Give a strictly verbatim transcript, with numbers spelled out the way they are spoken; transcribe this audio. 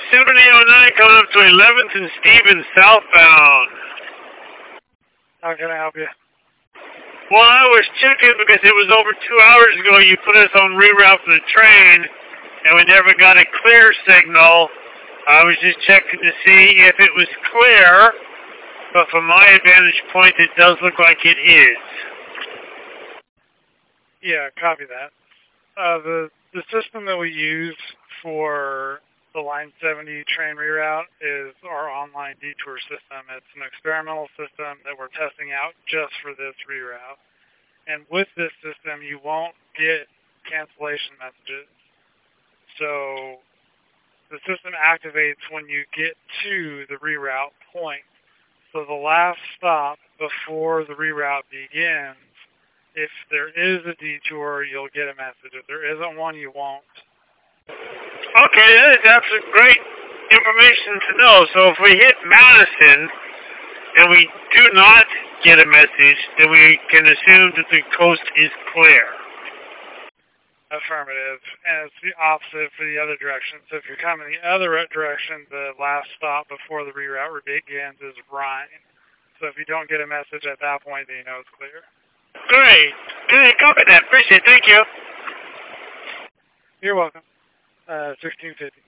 seventy oh nine coming up to eleventh and Stevens southbound. How can I help you? Well, I was checking because it was over two hours ago you put us on reroute for the train, and we never got a clear signal. I was just checking to see if it was clear, but from my vantage point, it does look like it is. Yeah, copy that. Uh, the, the system that we use for the Line seventy train reroute is our online detour system. It's an experimental system that we're testing out just for this reroute. And with this system, you won't get cancellation messages. So the system activates when you get to the reroute point. So the last stop before the reroute begins, if there is a detour, you'll get a message. If there isn't one, you won't. Okay, that's great information to know. So if we hit Madison and we do not get a message, then we can assume that the coast is clear. Affirmative. And it's the opposite for the other direction. So if you're coming the other direction, the last stop before the reroute begins is Rhine. So if you don't get a message at that point, then you know it's clear. Great. Good. Copy that. Appreciate it. Thank you. You're welcome. Uh, sixteen fifty.